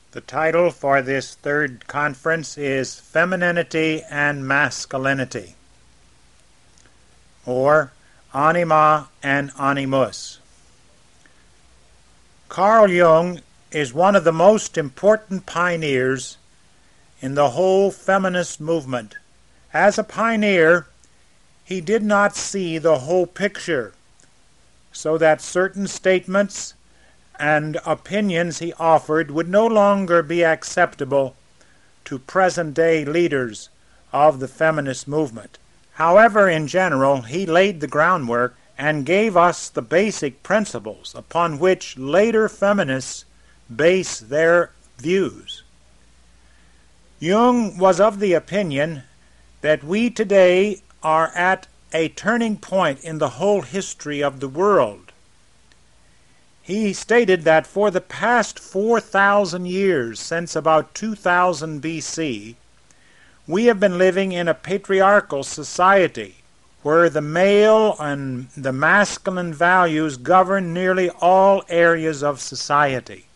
The title for this third conference is Femininity and Masculinity, or Anima and Animus. Carl Jung is one of the most important pioneers in the whole feminist movement. As a pioneer, he did not see the whole picture, so that certain statements and opinions he offered would no longer be acceptable to present-day leaders of the feminist movement. However, in general, he laid the groundwork and gave us the basic principles upon which later feminists base their views. Jung was of the opinion that we today are at a turning point in the whole history of the world. He stated that for the past 4,000 years, since about 2000 BC, we have been living in a patriarchal society where the male and the masculine values govern nearly all areas of society.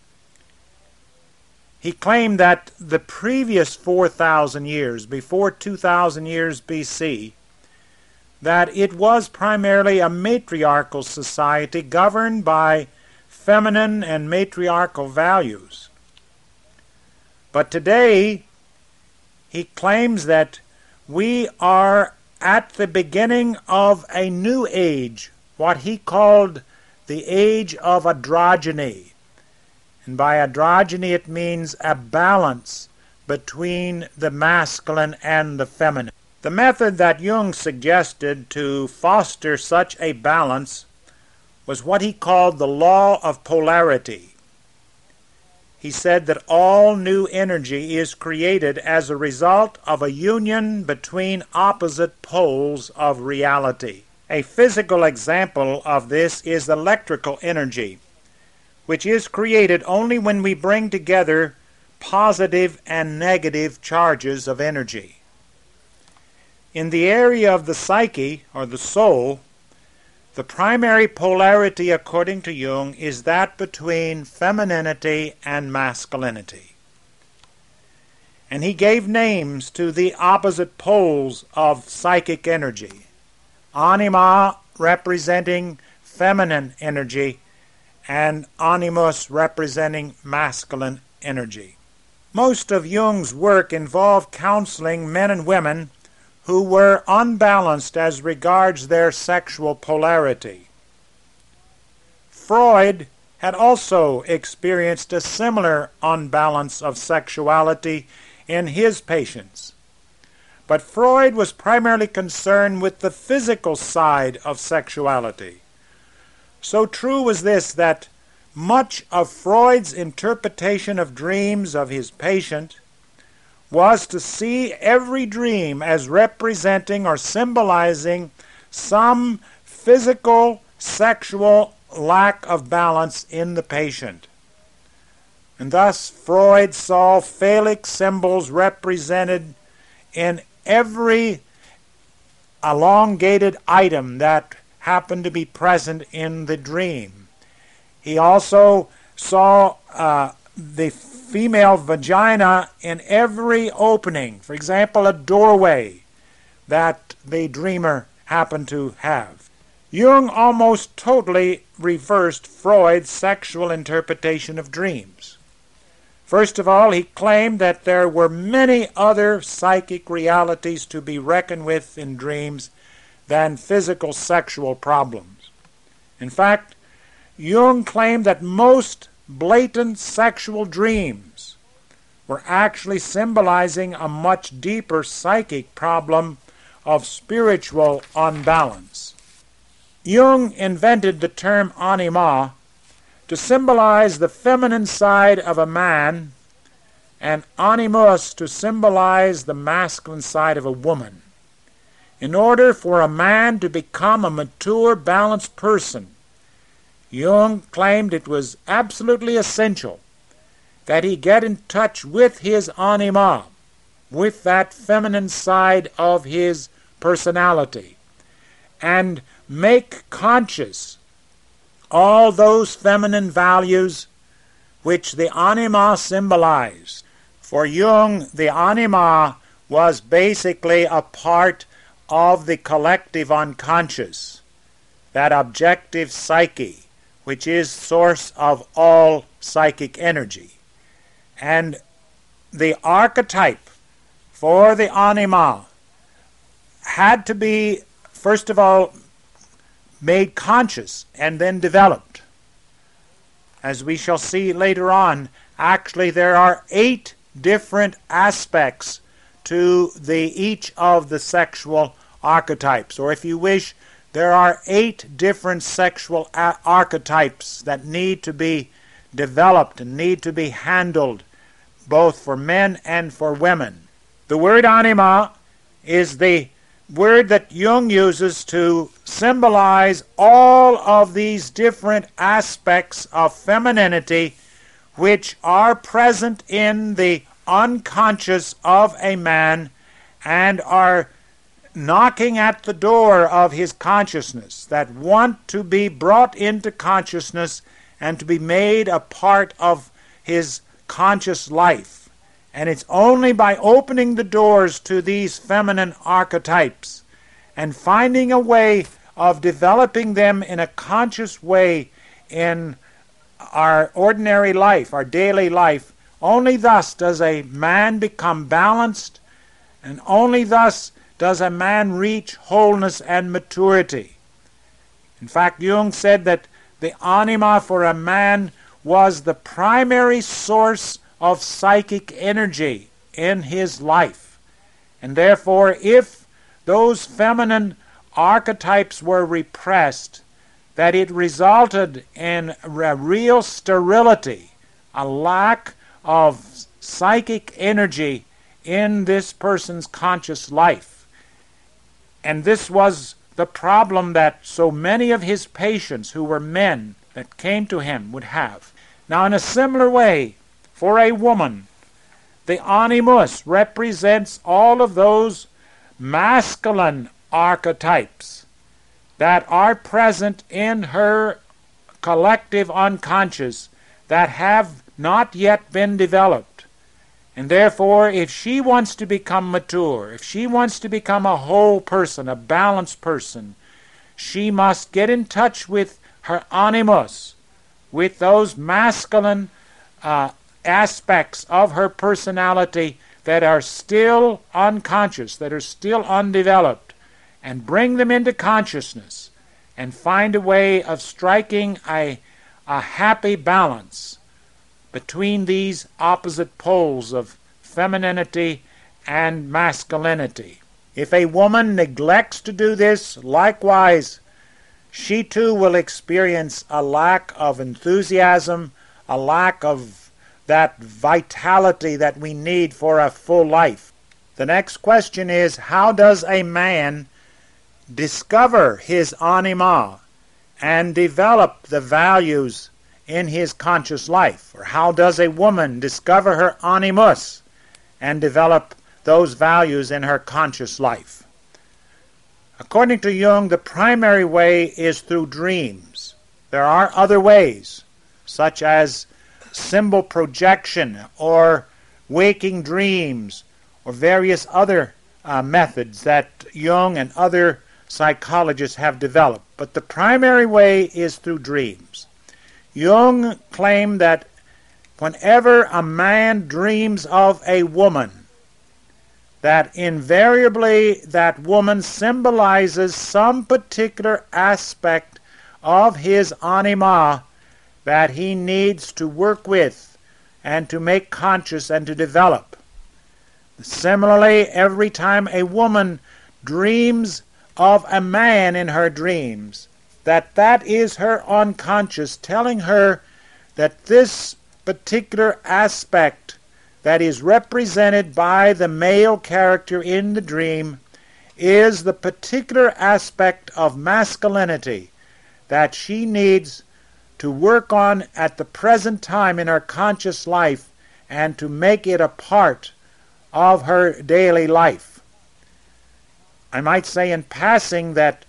He claimed that the previous 4,000 years, before 2000 years BC, that it was primarily a matriarchal society governed by feminine and matriarchal values. But today, he claims that we are at the beginning of a new age, what he called the age of androgyny. And by androgyny it means a balance between the masculine and the feminine. The method that Jung suggested to foster such a balance was what he called the law of polarity. He said that all new energy is created as a result of a union between opposite poles of reality. A physical example of this is electrical energy, which is created only when we bring together positive and negative charges of energy. In the area of the psyche, or the soul, the primary polarity, according to Jung, is that between femininity and masculinity. And he gave names to the opposite poles of psychic energy. Anima representing feminine energy, and animus representing masculine energy. Most of Jung's work involved counseling men and women who were unbalanced as regards their sexual polarity. Freud had also experienced a similar unbalance of sexuality in his patients. But Freud was primarily concerned with the physical side of sexuality. So true was this that much of Freud's interpretation of dreams of his patient was to see every dream as representing or symbolizing some physical, sexual lack of balance in the patient. And thus Freud saw phallic symbols represented in every elongated item that happened to be present in the dream. He also saw the female vagina in every opening. For example, a doorway that the dreamer happened to have. Jung almost totally reversed Freud's sexual interpretation of dreams. First of all, he claimed that there were many other psychic realities to be reckoned with in dreams than physical sexual problems. In fact, Jung claimed that most blatant sexual dreams were actually symbolizing a much deeper psychic problem of spiritual unbalance. Jung invented the term anima to symbolize the feminine side of a man and animus to symbolize the masculine side of a woman. In order for a man to become a mature, balanced person, Jung claimed it was absolutely essential that he get in touch with his anima, with that feminine side of his personality, and make conscious all those feminine values which the anima symbolized. For Jung, the anima was basically a part of the collective unconscious, that objective psyche, which is source of all psychic energy. And the archetype for the anima had to be, first of all, made conscious and then developed. As we shall see later on, actually there are 8 different aspects to each of the sexual archetypes. Or if you wish, there are 8 different sexual archetypes that need to be developed and need to be handled both for men and for women. The word anima is the word that Jung uses to symbolize all of these different aspects of femininity which are present in the unconscious of a man and are knocking at the door of his consciousness, that want to be brought into consciousness and to be made a part of his conscious life. And it's only by opening the doors to these feminine archetypes and finding a way of developing them in a conscious way in our ordinary life, our daily life, only thus does a man become balanced, and only thus does a man reach wholeness and maturity. In fact, Jung said that the anima for a man was the primary source of psychic energy in his life. And therefore, if those feminine archetypes were repressed, that it resulted in a real sterility, a lack of psychic energy in this person's conscious life. And this was the problem that so many of his patients who were men that came to him would have. Now, in a similar way, for a woman, the animus represents all of those masculine archetypes that are present in her collective unconscious that have not yet been developed. And therefore, if she wants to become mature, if she wants to become a whole person, a balanced person, she must get in touch with her animus, with those masculine aspects of her personality that are still unconscious, that are still undeveloped, and bring them into consciousness and find a way of striking a happy balance between these opposite poles of femininity and masculinity. If a woman neglects to do this, likewise, she too will experience a lack of enthusiasm, a lack of that vitality that we need for a full life. The next question is, how does a man discover his anima and develop the values in his conscious life? Or how does a woman discover her animus and develop those values in her conscious life? According to Jung, the primary way is through dreams. There are other ways, such as symbol projection or waking dreams or various other methods that Jung and other psychologists have developed. But the primary way is through dreams. Jung claimed that whenever a man dreams of a woman, that invariably that woman symbolizes some particular aspect of his anima that he needs to work with and to make conscious and to develop. Similarly, every time a woman dreams of a man in her dreams, that is her unconscious telling her that this particular aspect that is represented by the male character in the dream is the particular aspect of masculinity that she needs to work on at the present time in her conscious life and to make it a part of her daily life. I might say in passing that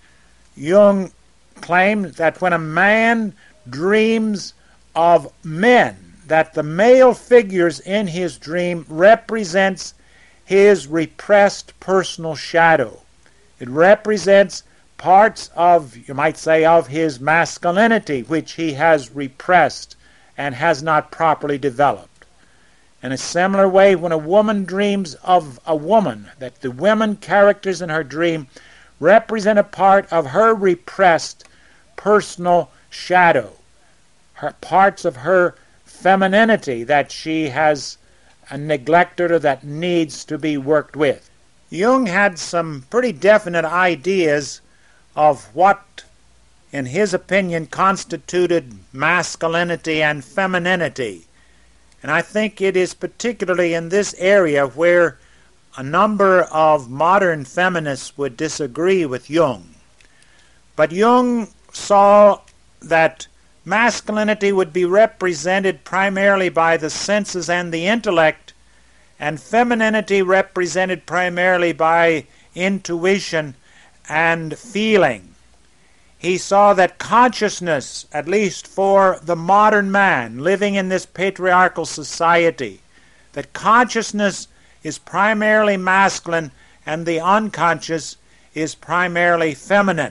Jung claimed that when a man dreams of men, that the male figures in his dream represents his repressed personal shadow. It represents parts of, you might say, of his masculinity, which he has repressed and has not properly developed. In a similar way, when a woman dreams of a woman, that the women characters in her dream represent a part of her repressed personal shadow, her parts of her femininity that she has neglected or that needs to be worked with. Jung had some pretty definite ideas of what, in his opinion, constituted masculinity and femininity. And I think it is particularly in this area where a number of modern feminists would disagree with Jung. But Jung saw that masculinity would be represented primarily by the senses and the intellect, and femininity represented primarily by intuition and feeling. He saw that consciousness, at least for the modern man living in this patriarchal society, that consciousness is primarily masculine and the unconscious is primarily feminine.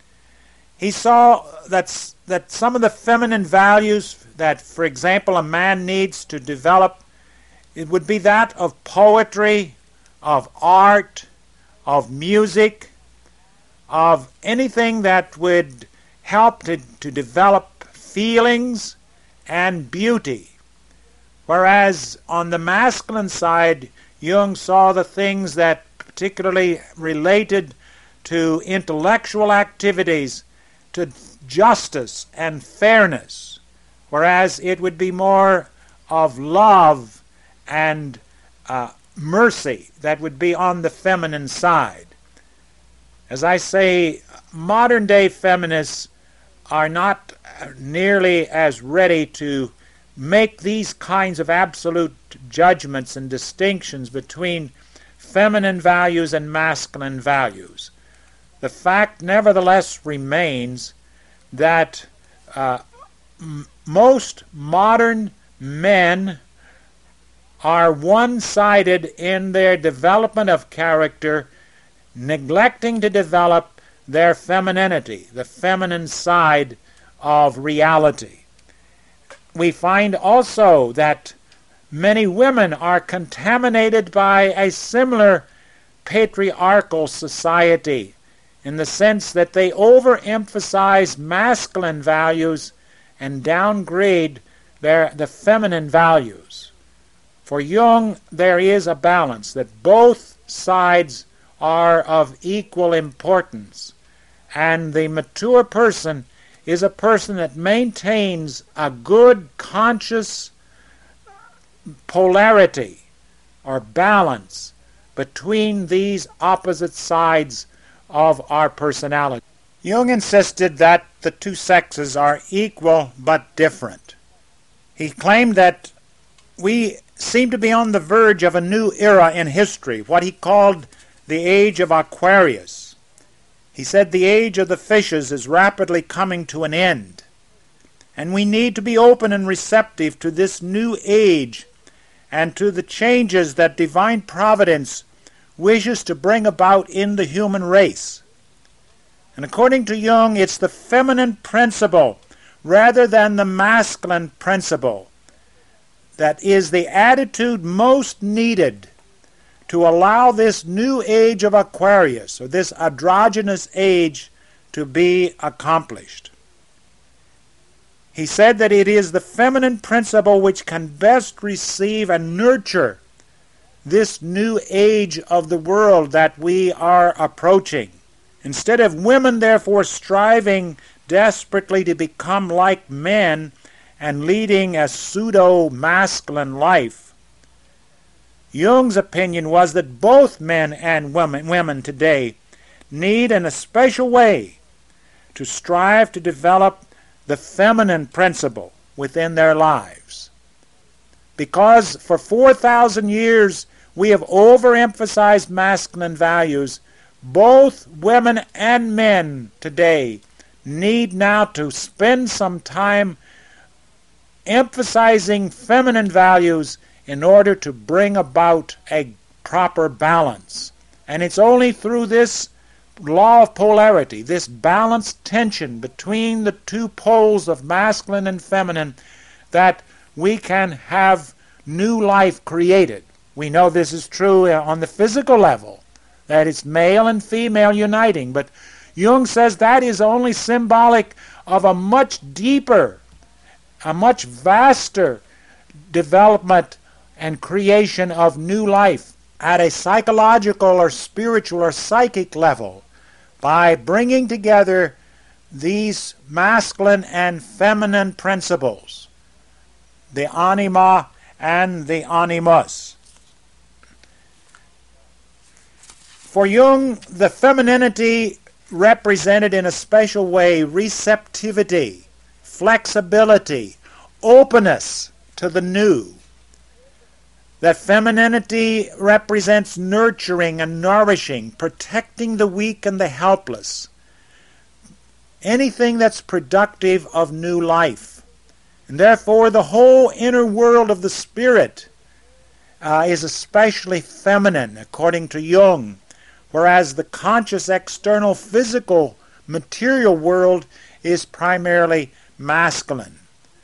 He saw that some of the feminine values that, for example, a man needs to develop, it would be that of poetry, of art, of music, of anything that would help to develop feelings and beauty. Whereas on the masculine side, Jung saw the things that particularly related to intellectual activities, to justice and fairness, whereas it would be more of love and mercy that would be on the feminine side. As I say, modern-day feminists are not nearly as ready to make these kinds of absolute judgments and distinctions between feminine values and masculine values. The fact nevertheless remains that most modern men are one-sided in their development of character, neglecting to develop their femininity, the feminine side of reality. We find also that many women are contaminated by a similar patriarchal society, in the sense that they overemphasize masculine values and downgrade the feminine values. For Jung, there is a balance, that both sides are of equal importance, and the mature person is a person that maintains a good conscious polarity or balance between these opposite sides of our personality. Jung insisted that the two sexes are equal but different. He claimed that we seem to be on the verge of a new era in history, what he called the age of Aquarius. He said the age of the fishes is rapidly coming to an end, and we need to be open and receptive to this new age and to the changes that divine providence wishes to bring about in the human race. And according to Jung, it's the feminine principle rather than the masculine principle that is the attitude most needed to allow this new age of Aquarius, or this androgynous age, to be accomplished. He said that it is the feminine principle which can best receive and nurture this new age of the world that we are approaching. Instead of women, therefore, striving desperately to become like men and leading a pseudo-masculine life, Jung's opinion was that both men and women today need in a special way to strive to develop the feminine principle within their lives. Because for 4,000 years we have overemphasized masculine values, both women and men today need now to spend some time emphasizing feminine values in order to bring about a proper balance. And it's only through this law of polarity, this balanced tension between the two poles of masculine and feminine, that we can have new life created. We know this is true on the physical level, that it's male and female uniting, but Jung says that is only symbolic of a much deeper, a much vaster development and creation of new life at a psychological or spiritual or psychic level by bringing together these masculine and feminine principles, the anima and the animus. For Jung, the femininity represented in a special way receptivity, flexibility, openness to the new. That femininity represents nurturing and nourishing, protecting the weak and the helpless. Anything that's productive of new life. And therefore the whole inner world of the spirit is especially feminine, according to Jung, whereas the conscious external physical material world is primarily masculine.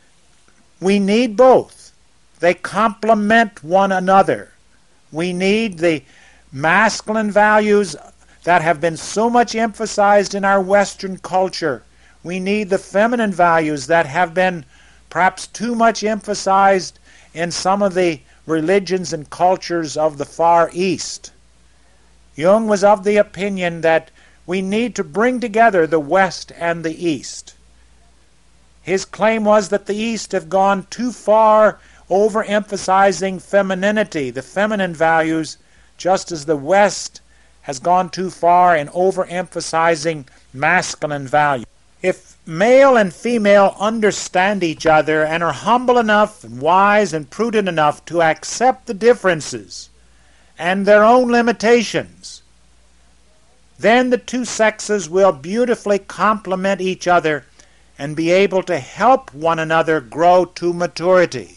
We need both. They complement one another. We need the masculine values that have been so much emphasized in our Western culture. We need the feminine values that have been perhaps too much emphasized in some of the religions and cultures of the Far East. Jung was of the opinion that we need to bring together the West and the East. His claim was that the East have gone too far overemphasizing femininity, the feminine values, just as the West has gone too far in overemphasizing masculine values. If male and female understand each other and are humble enough and wise and prudent enough to accept the differences and their own limitations, then the two sexes will beautifully complement each other and be able to help one another grow to maturity.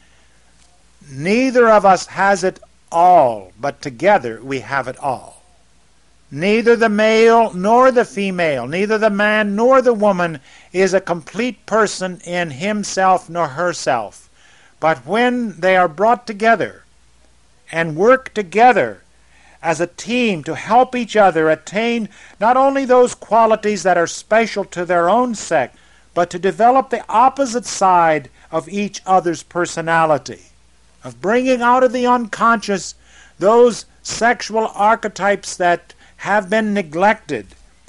Neither of us has it all, but together we have it all. Neither the male nor the female, neither the man nor the woman is a complete person in himself nor herself. But when they are brought together and work together as a team to help each other attain not only those qualities that are special to their own sex, but to develop the opposite side of each other's personality, of bringing out of the unconscious those sexual archetypes that have been neglected.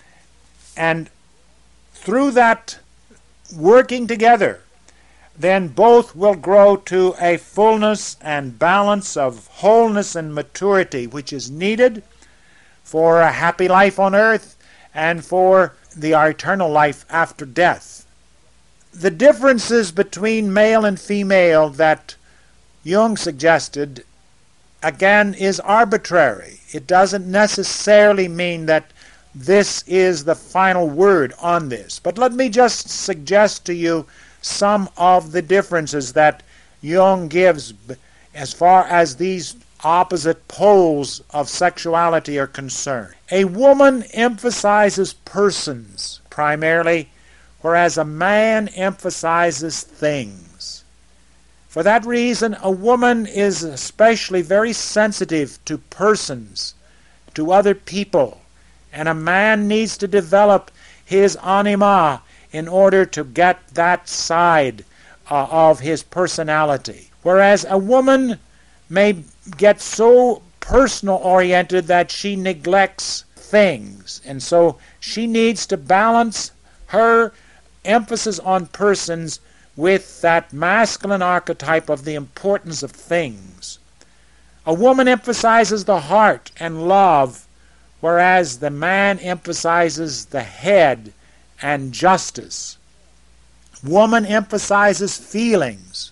And through that working together, then both will grow to a fullness and balance of wholeness and maturity, which is needed for a happy life on earth and for the eternal life after death. The differences between male and female that Jung suggested, again, is arbitrary. It doesn't necessarily mean that this is the final word on this. But let me just suggest to you some of the differences that Jung gives as far as these opposite poles of sexuality are concerned. A woman emphasizes persons primarily, whereas a man emphasizes things. For that reason, a woman is especially very sensitive to persons, to other people, and a man needs to develop his anima in order to get that side of his personality. Whereas a woman may get so personal-oriented that she neglects things, and so she needs to balance her emphasis on persons with that masculine archetype of the importance of things. A woman emphasizes the heart and love, whereas the man emphasizes the head and justice. Woman emphasizes feelings.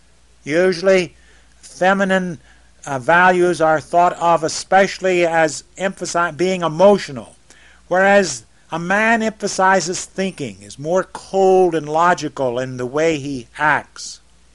Usually feminine values are thought of especially as being emotional, whereas a man emphasizes thinking, is more cold and logical in the way he acts.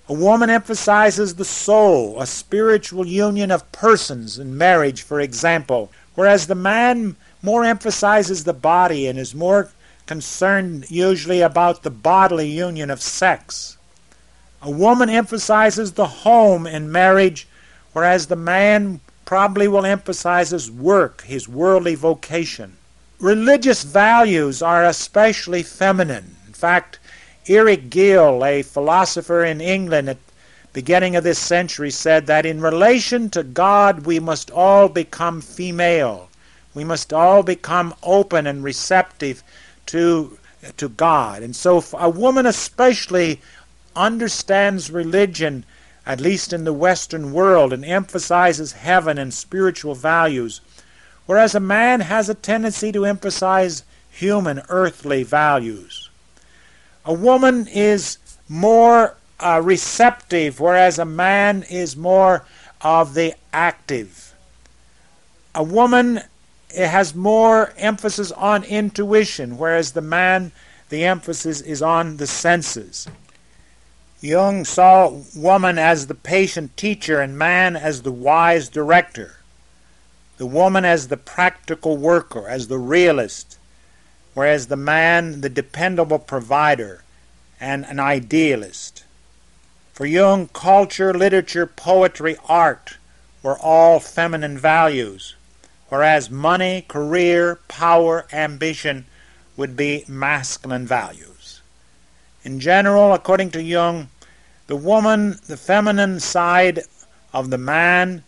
A woman emphasizes the soul, a spiritual union of persons in marriage, for example, whereas the man more emphasizes the body and is more concerned usually about the bodily union of sex. A woman emphasizes the home in marriage, whereas the man probably will emphasize his work, his worldly vocation. Religious values are especially feminine. In fact, Eric Gill, a philosopher in England at the beginning of this century, said that in relation to God we must all become female. We must all become open and receptive to God. And so a woman especially understands religion, at least in the Western world, and emphasizes heaven and spiritual values, whereas a man has a tendency to emphasize human, earthly values. A woman is more receptive, whereas a man is more of the active. A woman has more emphasis on intuition, whereas the man, the emphasis is on the senses. Jung saw woman as the patient teacher and man as the wise director. The woman as the practical worker, as the realist, whereas the man, the dependable provider and an idealist. For Jung, culture, literature, poetry, art were all feminine values, whereas money, career, power, ambition would be masculine values. In general, according to Jung, the woman, the feminine side of the man,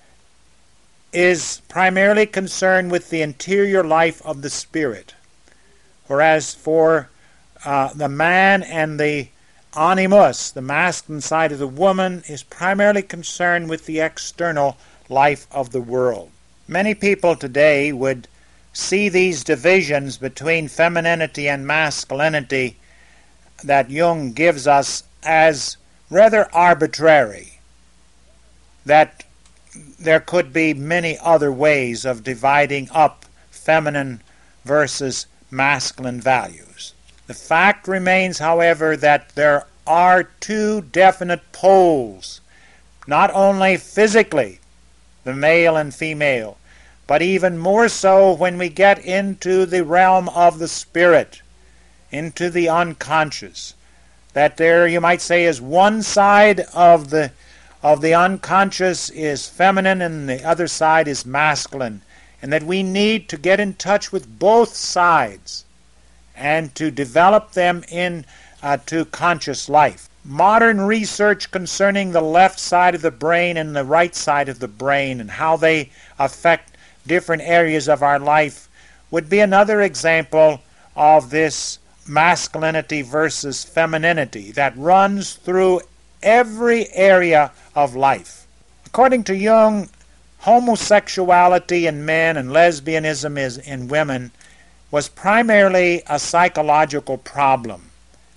is primarily concerned with the interior life of the spirit, whereas for the man and the animus, the masculine side of the woman, is primarily concerned with the external life of the world. Many people today would see these divisions between femininity and masculinity that Jung gives us as rather arbitrary, that there could be many other ways of dividing up feminine versus masculine values. The fact remains, however, that there are two definite poles, not only physically, the male and female, but even more so when we get into the realm of the spirit, into the unconscious. That there, you might say, is one side of the unconscious is feminine and the other side is masculine, and that we need to get in touch with both sides and to develop them into conscious life. Modern research concerning the left side of the brain and the right side of the brain and how they affect different areas of our life would be another example of this masculinity versus femininity that runs through every area of life. According to Jung, homosexuality in men and lesbianism in women was primarily a psychological problem.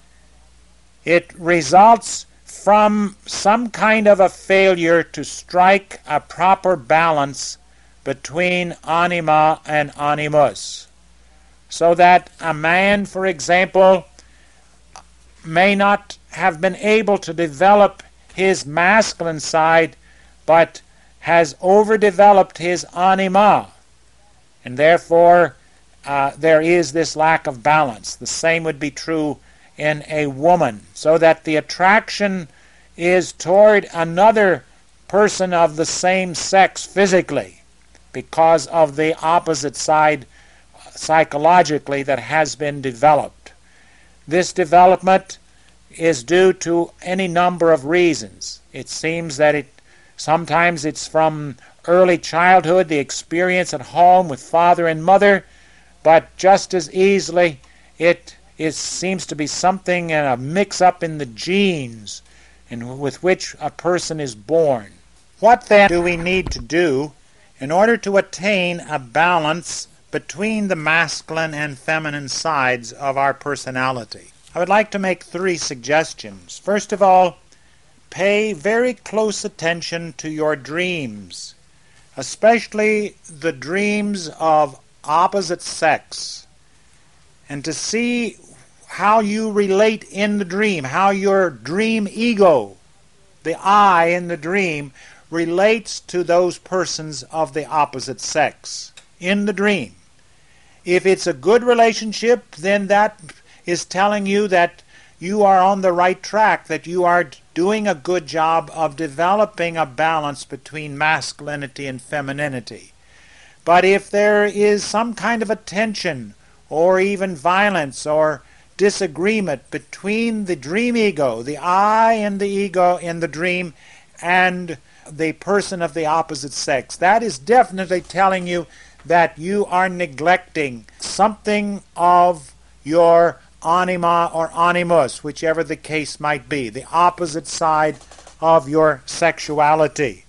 It results from some kind of a failure to strike a proper balance between anima and animus, so that a man, for example, may not have been able to develop his masculine side, but has overdeveloped his anima, and therefore there is this lack of balance. The same would be true in a woman, so that the attraction is toward another person of the same sex physically because of the opposite side psychologically that has been developed. This development is due to any number of reasons. It seems that sometimes it's from early childhood, the experience at home with father and mother, but just as easily it seems to be something and a mix-up in the genes with which a person is born. What then do we need to do in order to attain a balance between the masculine and feminine sides of our personality? I would like to make 3 suggestions. First of all, pay very close attention to your dreams, especially the dreams of opposite sex, and to see how you relate in the dream, how your dream ego the I in the dream, relates to those persons of the opposite sex in the dream. If it's a good relationship, then that is telling you that you are on the right track, that you are doing a good job of developing a balance between masculinity and femininity. But if there is some kind of a tension or even violence or disagreement between the dream ego, the I and the ego in the dream, and the person of the opposite sex, that is definitely telling you that you are neglecting something of your anima or animus, whichever the case might be, the opposite side of your sexuality.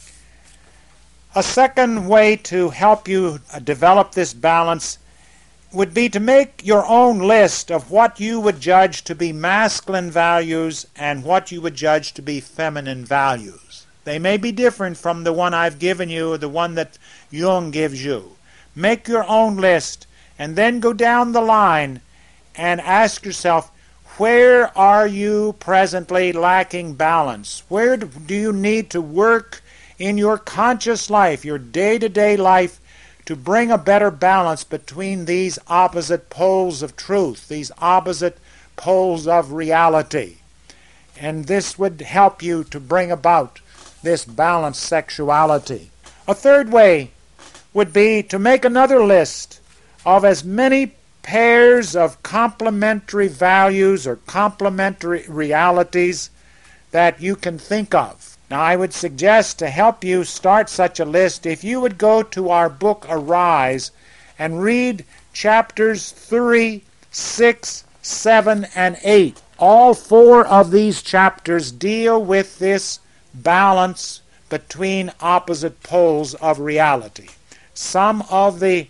A second way to help you develop this balance would be to make your own list of what you would judge to be masculine values and what you would judge to be feminine values. They may be different from the one I've given you or the one that Jung gives you. Make your own list and then go down the line and ask yourself, where are you presently lacking balance? Where do you need to work in your conscious life, your day-to-day life, to bring a better balance between these opposite poles of truth, these opposite poles of reality? And this would help you to bring about this balanced sexuality. A third way would be to make another list of as many pairs of complementary values or complementary realities that you can think of. Now, I would suggest to help you start such a list, if you would go to our book Arise and read chapters 3, 6, 7, and 8. All four of these chapters deal with this balance between opposite poles of reality. Some of the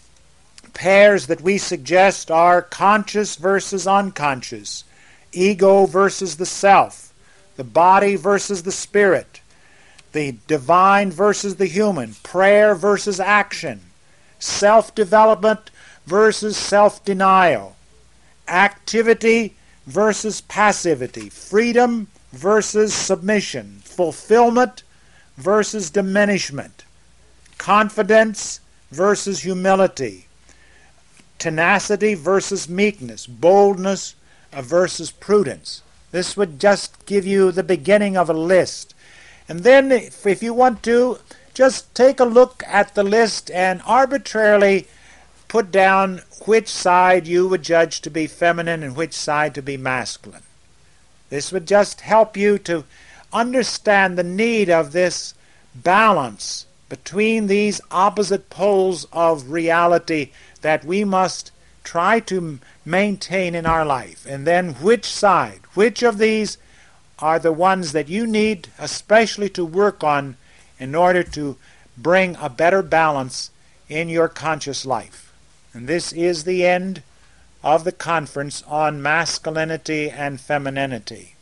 pairs that we suggest are conscious versus unconscious, ego versus the self, the body versus the spirit, the divine versus the human, prayer versus action, self-development versus self-denial, activity versus passivity, freedom versus submission, fulfillment versus diminishment, confidence versus humility, tenacity versus meekness, boldness versus prudence. This would just give you the beginning of a list. And then if you want to, just take a look at the list and arbitrarily put down which side you would judge to be feminine and which side to be masculine. This would just help you to understand the need of this balance between these opposite poles of reality that we must try to maintain in our life. And then which side, which of these are the ones that you need especially to work on in order to bring a better balance in your conscious life. And this is the end of the conference on masculinity and femininity.